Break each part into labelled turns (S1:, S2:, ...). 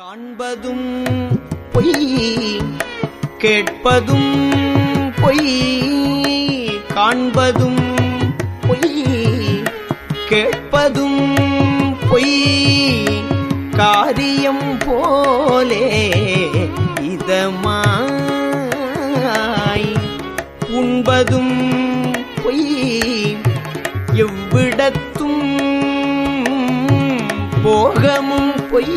S1: காண்பதும் பொய் கேட்பதும் பொய் காண்பதும் பொய் கேட்பதும் பொய் காரியம் போலே இதமாய் உண்பதும் பொய் எவ்விடத்தும் போகமும் பொய்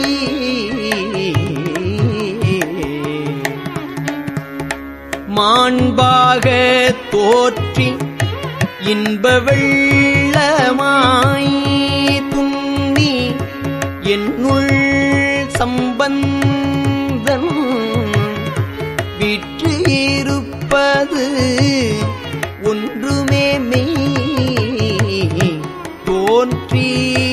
S1: மாண்பாக தோற்றி இன்ப வெள்ளமாய் துண்ணி என்னுள் சம்பந்தன் விற்று இருப்பது ஒன்றுமே மெய் தோன்றி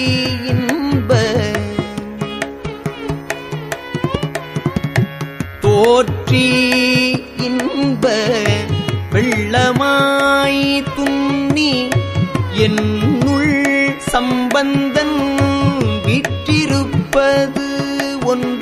S1: தோற்றி இன்ப வெள்ளமாய் துண்ணி என்னுள் சம்பந்தன் விற்றிருப்பது ஒன்று